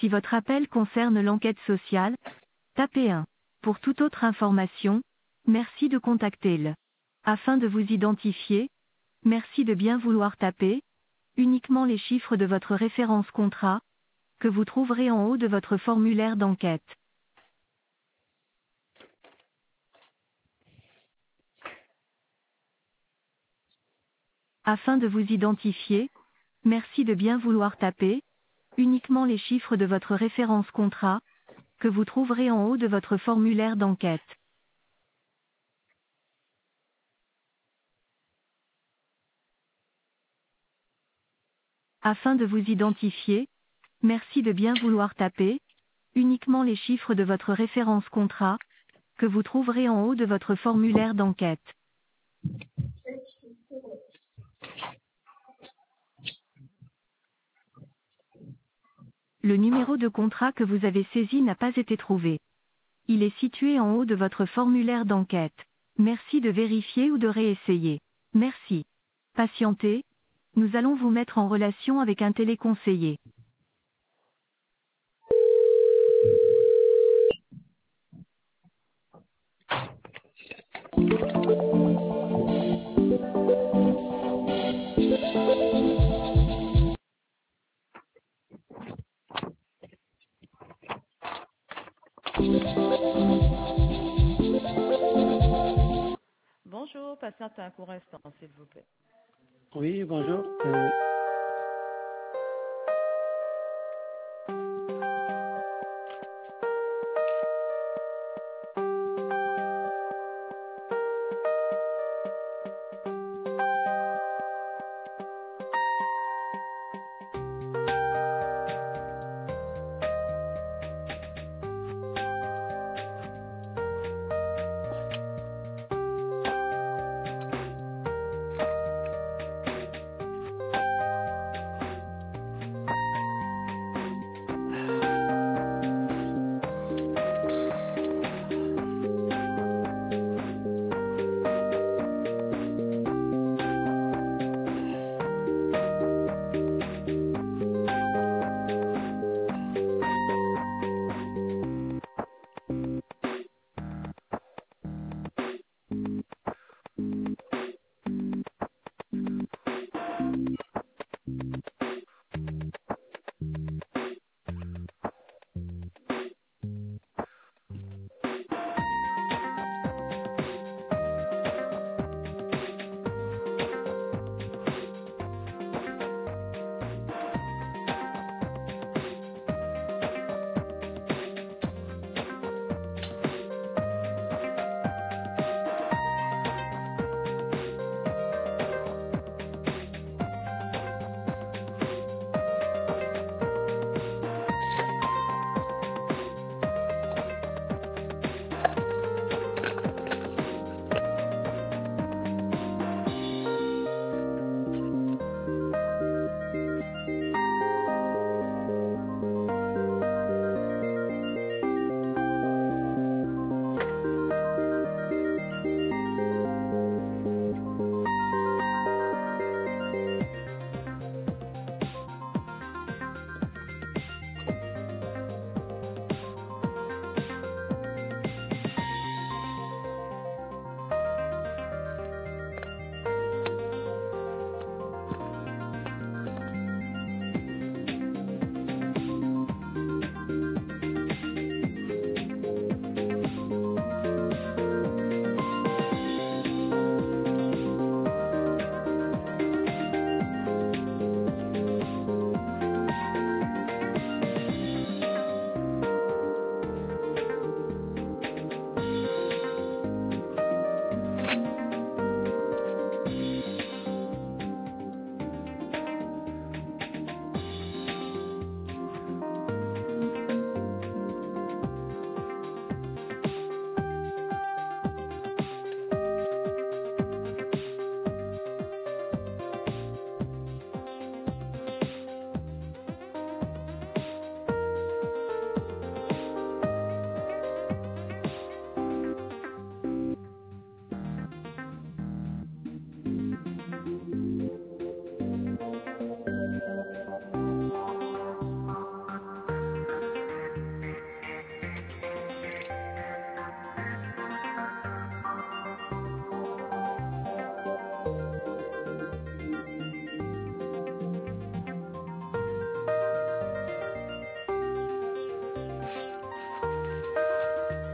Si votre appel concerne l'enquête sociale, tapez 1. Pour toute autre information, merci de contacter le. Afin de vous identifier, merci de bien vouloir taper uniquement les chiffres de votre référence contrat, que vous trouverez en haut de votre formulaire d'enquête. Afin de vous identifier, merci de bien vouloir taper uniquement les chiffres de votre référence contrat, que vous trouverez en haut de votre formulaire d'enquête. Afin de vous identifier, merci de bien vouloir taper uniquement les chiffres de votre référence contrat, que vous trouverez en haut de votre formulaire d'enquête. Le numéro de contrat que vous avez saisi n'a pas été trouvé. Il est situé en haut de votre formulaire d'enquête. Merci de vérifier ou de réessayer. Merci. Patientez. Nous allons vous mettre en relation avec un téléconseiller. Bonjour, patiente un court instant, s'il vous plaît. Oui, bonjour.